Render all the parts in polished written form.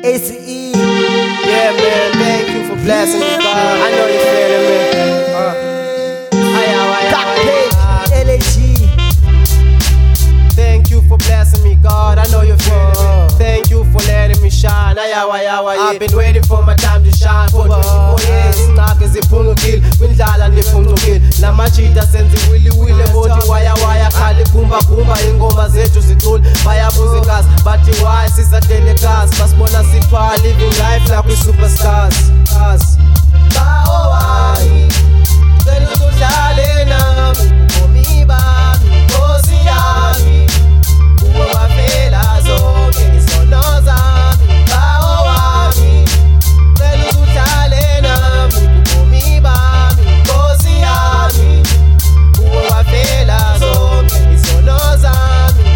ACE. Yeah, man, thank you for blessing me, God. I know you're feeling me. LAG. Thank you for blessing me, God. I know you're feeling me. Thank you for letting me shine. I've been waiting for my time to shine for 24 years. Ingxaki ziphungukile, kwindlala ndiphungukile. Namachita senze wili bodi waya khali gumba ingoma zethu zicule. Bayabuza igazi, bathi why sisadelekazi. Basibona sipha living life like we superstars. Baowani, cela udlale nami, ubomi bami, Nkosi yami. Uwe wafela zonke izono zami. Baowami, cela udlale nami, ubomi bami, Nkosi yami. Uwe wafela zonke izono zami.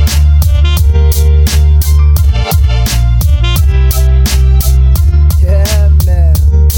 Yeah, man.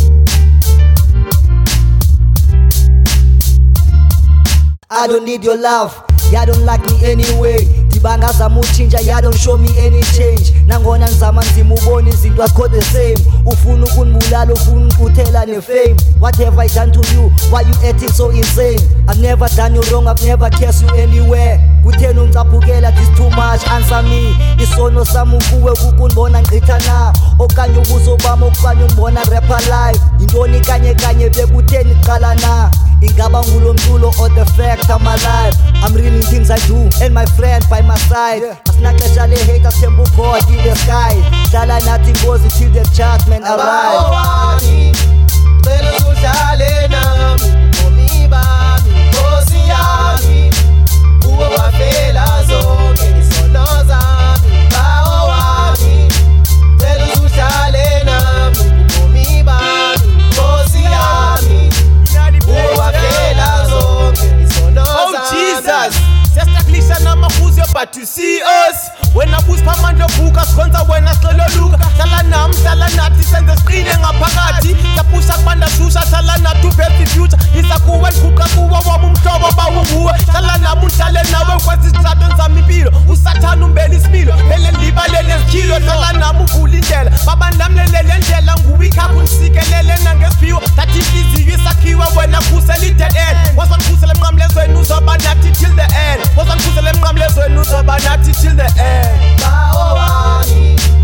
I don't need your love, ya don't like me anyway. Tibanga zamuchinja, ya don't show me any change. Nangona nzama nzima ubona izinto azikho the same. Ufuna ukunibulala, ufuna ukuthela ne-fame. What have I done to you? Why you acting so insane? I've never done you wrong, I've never cursed you anywhere. Kutheni ungicaphukela, this too much, answer me. Isono sami kuwe kukunibona ngqitha na. Okanye ubuso bami okanye ungibona rapper live. Yintoni kanye bekutheni qala na. Ingaba ngulo mculo or the fact I'm alive. I'm real in things I do and my friend by my side. Asinaxesha le-haters themba God in the sky. Hlala nathi ngozi till the judgment arrive. Baowami, cela udlale nami, ubomi bami, Nkosi yami. Uwe wafela zonke izono zami. Baowami, cela udlale nami, ubomi bami, Nkosi yami. Uwe wafela zonke izono zami. Oh Jesus, siyastaklisha namahuzo but you see us. Wena busipha amandla ovuka sikhonza wena sicelo luka. Hlala nami, hlala nathi senze siqine ngaphakathi. Sapusha kubanda shusha, hlala nathi ubheka future. Isa kuwe ndikhupha kuwe wami umhlobo bawunguwe. Hlala nami uhlale nawe kwesi sithathu zami impilo. Usathana umbela isimilo, phele libalele izikhilo. Hlala nami uvula indlela, babandamlelele ndlela nguwe ikhapha ungisikelele nangesiphiwo. Thatha inhliziyo isakhiwe wena khusela i-dead end. Wazangikhusela emnqamlezweni uzoba nathi till the end. Wazangikhusela emnqamlezweni uzoba nathi till the end. Baowami,